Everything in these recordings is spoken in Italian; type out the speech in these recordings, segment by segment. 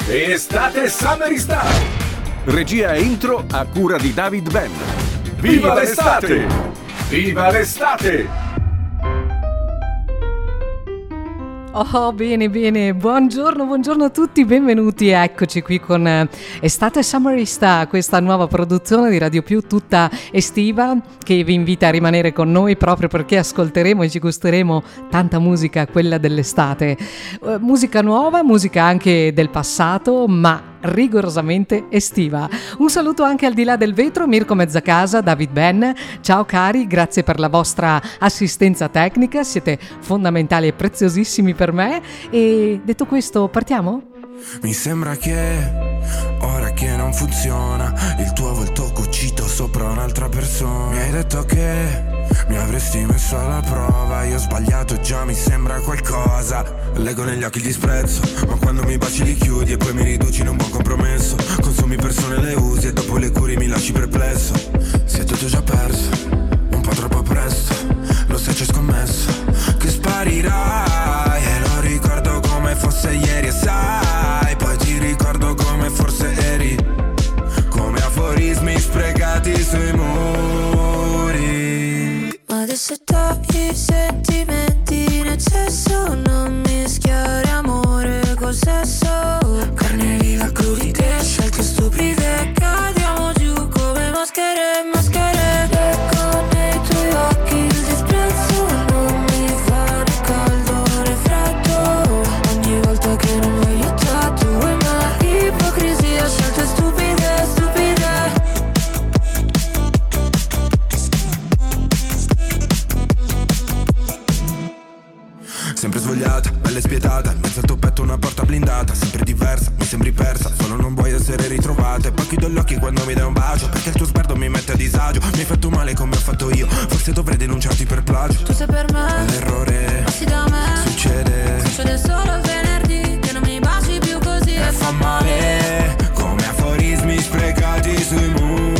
Estate Summer Star. Regia e intro a cura di David Ben. Viva l'estate! Viva l'estate! Oh, bene, buongiorno a tutti, benvenuti, eccoci qui con Estate Summerista, questa nuova produzione di Radio Più tutta estiva che vi invita a rimanere con noi proprio perché ascolteremo e ci gusteremo tanta musica, quella dell'estate, musica nuova, musica anche del passato, ma rigorosamente estiva. Un saluto anche al di là del vetro, Mirko Mezzacasa, David Ben, ciao cari, grazie per la vostra assistenza tecnica, siete fondamentali e preziosissimi per me. E detto questo, partiamo? Mi sembra che ora che non funziona il tuo volto cucito sopra un'altra persona. Mi hai detto che mi avresti messo alla prova, io ho sbagliato già, mi sembra qualcosa. Leggo negli occhi il disprezzo, ma quando mi baci li chiudi e poi mi riduci in un buon compromesso. Consumi persone, le usi e dopo le curi mi lasci perplesso. Si è tutto già perso, un po' troppo presto, lo sai ci ho scommesso che sparirai. E lo ricordo come fosse ieri e sai, poi ti ricordo come forse eri, come aforismi sprecati sui muri. Ma adesso togli i sentimenti in eccesso, non mischiare amore col sesso. Carne viva, crudité, scelte stupide, cadiamo giù come maschere, maschere. Ecco nei tuoi occhi il disprezzo, non mi fa né caldo né freddo. Ogni volta che non ho aiutato, ma ipocrisia, scelte stupide, stupide. Sempre svogliata, bella e spietata, in mezzo al tuo petto una porta blindata. Sempre diversa, mi sembri persa, solo non vuoi essere ritrovata. E poi chiudo gli occhi quando mi dai un bacio, perché il tuo sguardo mi mette a disagio. Mi hai fatto male come ho fatto io, forse dovrei denunciarti per plagio. Tu sei per me, l'errore passi da me, succede solo il venerdì, che non mi baci più così e fa male, come aforismi sprecati sui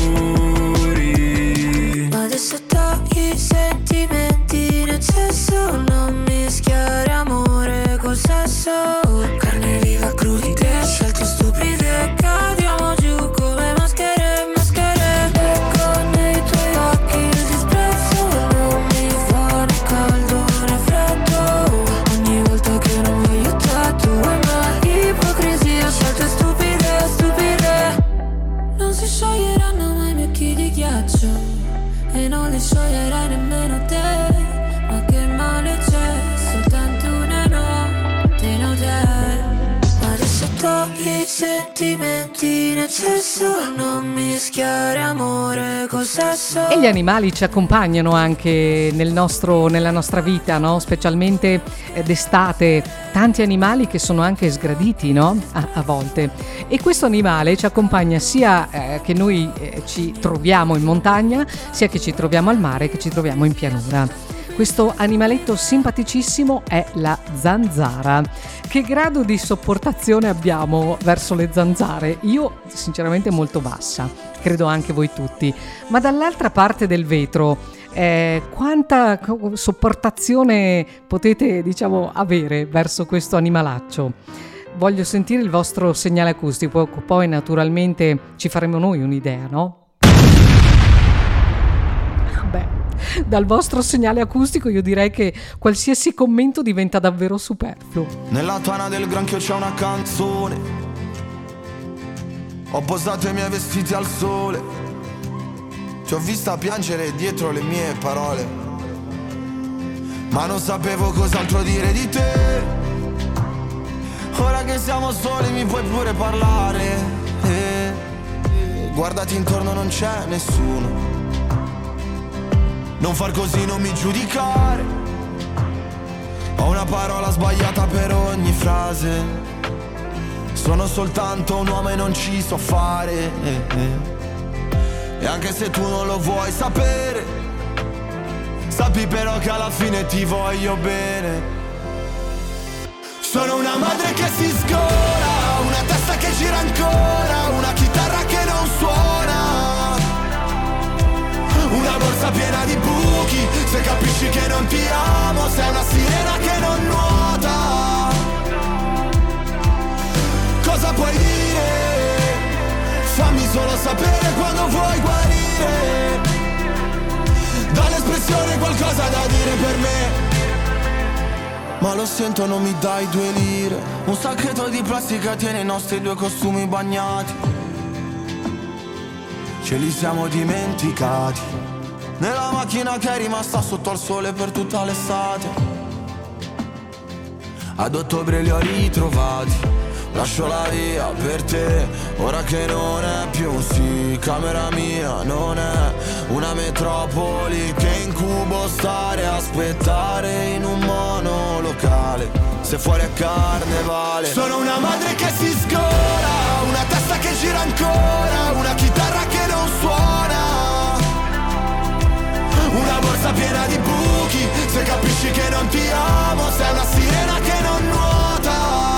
muri. Ma adesso togli i sentimenti in eccesso, non mischiare amore col sesso. Carne viva, crudité, scelte stupide, cadiamo giù come maschere, maschere. Ecco nei tuoi occhi il disprezzo, non mi fa né caldo né freddo. Ogni volta che non mi hai aiutato, ma ipocrisia, scelte stupide, stupide. Non si scioglieranno mai i miei occhi di ghiaccio, e non li scioglierai nemmeno te. Ma che male c'è, soltanto una notte in hotel. Ma adesso togli i sentimenti in eccesso, non mischiare amore col sesso. E gli animali ci accompagnano anche nella nostra vita, no? Specialmente d'estate, tanti animali che sono anche sgraditi, no? A volte. E questo animale ci accompagna sia che noi ci troviamo in montagna, sia che ci troviamo al mare, che ci troviamo in pianura. Questo animaletto simpaticissimo è la zanzara. Che grado di sopportazione abbiamo verso le zanzare? Io sinceramente molto bassa, credo anche voi tutti. Ma dall'altra parte del vetro, quanta sopportazione potete, avere verso questo animalaccio? Voglio sentire il vostro segnale acustico, poi naturalmente ci faremo noi un'idea, no? Dal vostro segnale acustico io direi che qualsiasi commento diventa davvero superfluo. Nella tana del granchio c'è una canzone, ho posato i miei vestiti al sole, ti ho vista piangere dietro le mie parole, ma non sapevo cos'altro dire di te. Ora che siamo soli mi puoi pure parlare, guardati intorno, non c'è nessuno. Non far così, non mi giudicare, ho una parola sbagliata per ogni frase. Sono soltanto un uomo e non ci so fare, e anche se tu non lo vuoi sapere, sappi però che alla fine ti voglio bene. Sono una madre che si sgola, una testa che gira ancora, una chitarra che non suona, una borsa piena di buchi. Se capisci che non ti amo, sei una sirena che non nuota. Cosa puoi dire? sapere quando vuoi guarire. Dall'espressione qualcosa da dire per me. Ma lo sento, non mi dai 2 lire. Un sacchetto di plastica tiene i nostri 2 costumi bagnati. Ce li siamo dimenticati nella macchina che è rimasta sotto al sole per tutta l'estate. Ad ottobre li ho ritrovati. Lascio la via per te, ora che non è più sì, camera mia non è una metropoli che incubo stare a aspettare in un monolocale, se fuori è carnevale. Sono una madre che si sgola, una testa che gira ancora, una chitarra che non suona, una borsa piena di buchi, se capisci che non ti amo, sei una sirena che non nuota.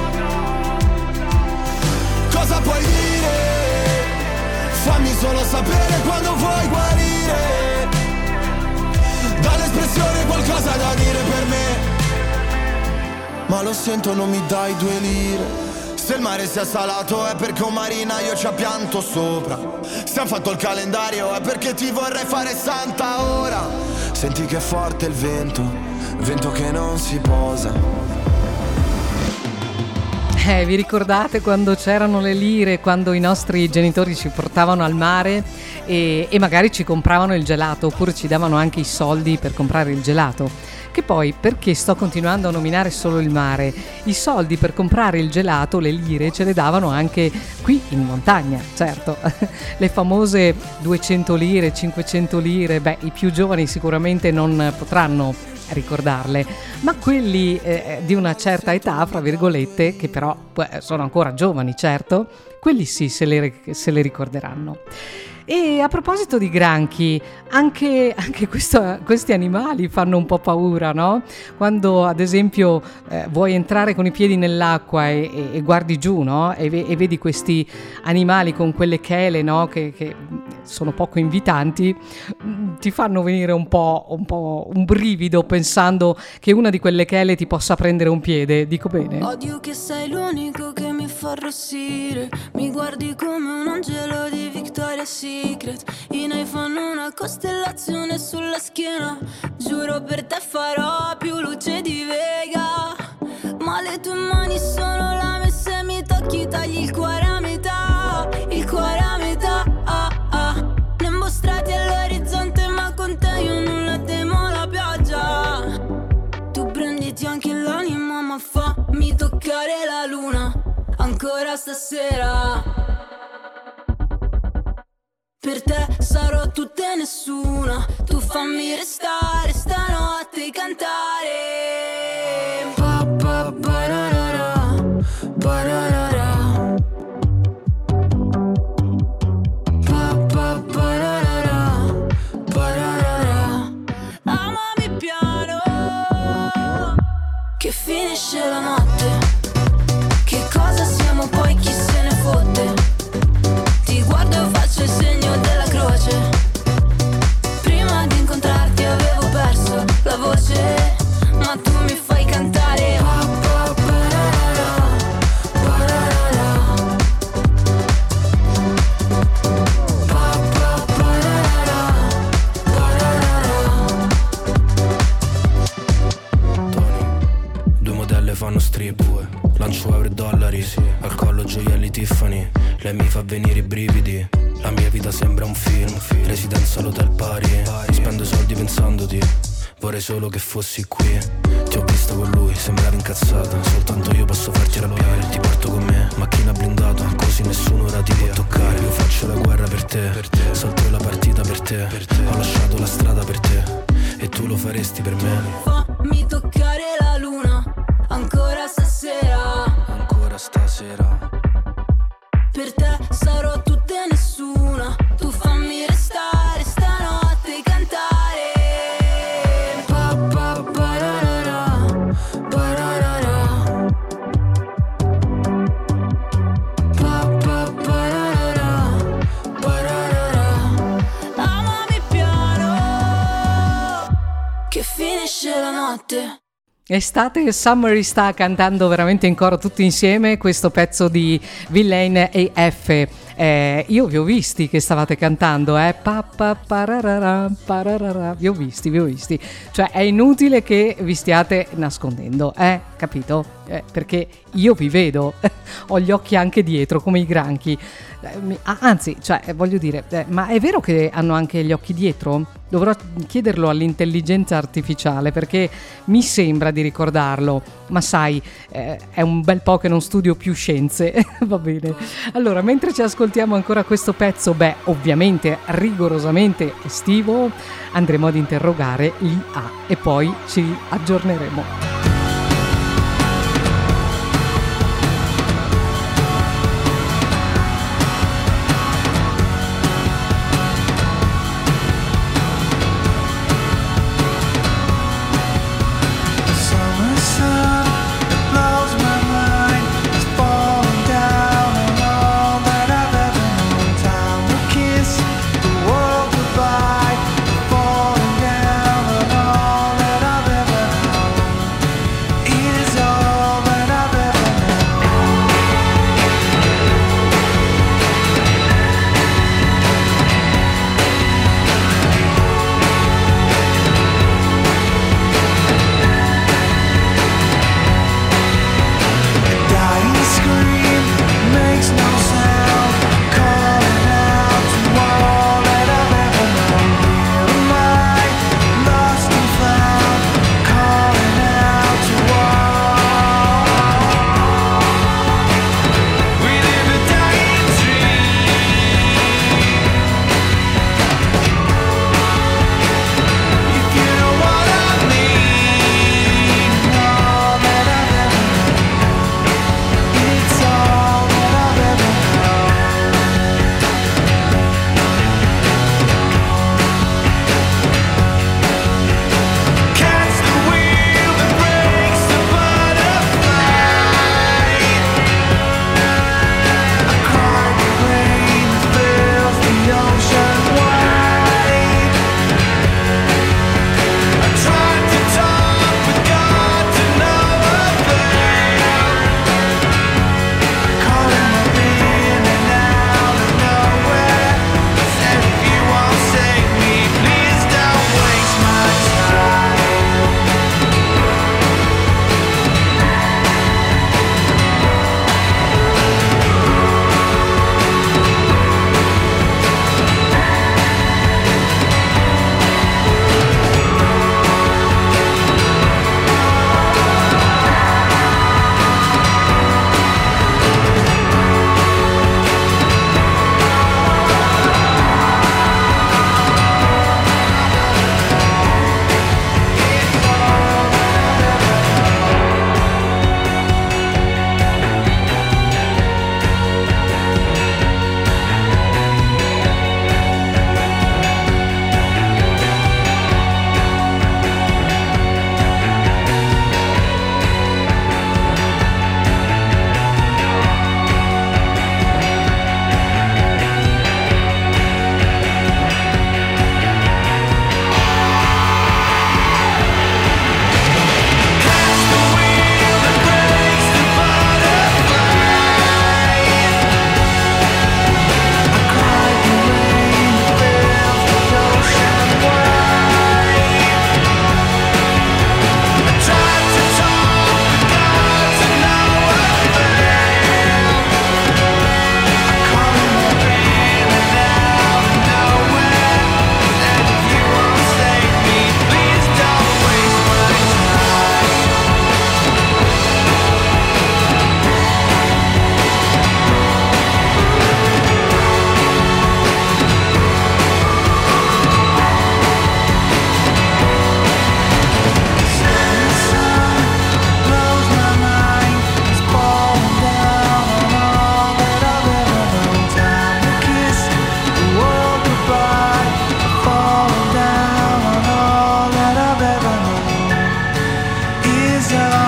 Cosa puoi dire? Fammi solo sapere quando vuoi guarire. Dall'espressione qualcosa da dire per me. Ma lo sento, non mi dai 2 lire. Se il mare sia salato è perché un marinaio ci ha pianto sopra. Se han fatto il calendario è perché ti vorrei fare santa ora. Senti che è forte il vento che non si posa. Vi ricordate quando c'erano le lire, quando i nostri genitori ci portavano al mare e magari ci compravano il gelato, oppure ci davano anche i soldi per comprare il gelato? Che poi, perché sto continuando a nominare solo il mare, i soldi per comprare il gelato, le lire, ce le davano anche qui in montagna, certo. Le famose 200 lire, 500 lire, i più giovani sicuramente non potranno ricordarle, ma quelli di una certa età, fra virgolette, che però sono ancora giovani, certo, quelli sì, se le ricorderanno. E a proposito di granchi, anche questi animali fanno un po' paura, no? Quando ad esempio vuoi entrare con i piedi nell'acqua e guardi giù, no? E vedi questi animali con quelle chele, no? Che sono poco invitanti, ti fanno venire un brivido pensando che una di quelle chele ti possa prendere un piede. Dico bene? Odio che sei l'unico che mi fa arrossire. Mi guardi come un angelo di Victoria's Secret. I noi fanno una costellazione sulla schiena. Giuro per te farò più luce di Vega. Ma le tue mani sono lame, se mi tocchi tagli il cuore a metà. Il cuore a metà, Ne mostrati all'orizzonte ma con te io non la temo la pioggia. Tu prenditi anche l'anima ma fammi toccare la luna ancora stasera. Per te sarò tutta e nessuna. Tu fammi restare stanotte e cantare. Pa pa pararara, pararara. Pa pa pararara, pararara. Amami piano, che finisce la notte. Che cosa siamo poi, chi se ne fotte. Ti guardo e faccio il segno della croce. Prima di incontrarti avevo perso la voce, ma tu mi fai cantare. Pa, pa, pararara, pararara. Pa, pa, pararara, pararara. Tony, 2 modelle fanno strip, lancio euro e dollari, sì. Al collo gioielli Tiffany, lei mi fa venire i brividi. La mia vita sembra un film, residenza all'hotel pari. Spendo soldi pensandoti, vorrei solo che fossi qui. Ti ho visto con lui, sembravi incazzata. Soltanto io posso farti arrabbiare. Ti porto con me, macchina blindata, così nessuno ora ti può toccare. Io faccio la guerra per te, salto la partita per te. Ho lasciato la strada per te, e tu lo faresti per me. Fammi toccare la luna ancora stasera. Ancora stasera. Per te sarò tutta e nessuna. Tu fammi restare stanotte e cantare. Pa pa pararara, pararara. Pa pa pararara, pararara. Amami piano, che finisce la notte. Estate e Summer sta cantando veramente in coro tutti insieme questo pezzo di Villain AF. Io vi ho visti che stavate cantando, pararara, vi ho visti. Cioè è inutile che vi stiate nascondendo, capito? Perché io vi vedo, ho gli occhi anche dietro come i granchi. Anzi, cioè voglio dire, ma è vero che hanno anche gli occhi dietro? Dovrò chiederlo all'intelligenza artificiale perché mi sembra di ricordarlo, ma sai, è un bel po' che non studio più scienze. Va bene. Allora, mentre ci ascoltiamo ancora questo pezzo, ovviamente rigorosamente estivo, andremo ad interrogare l'IA e poi ci aggiorneremo.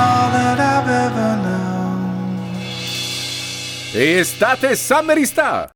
Estate Summery Star.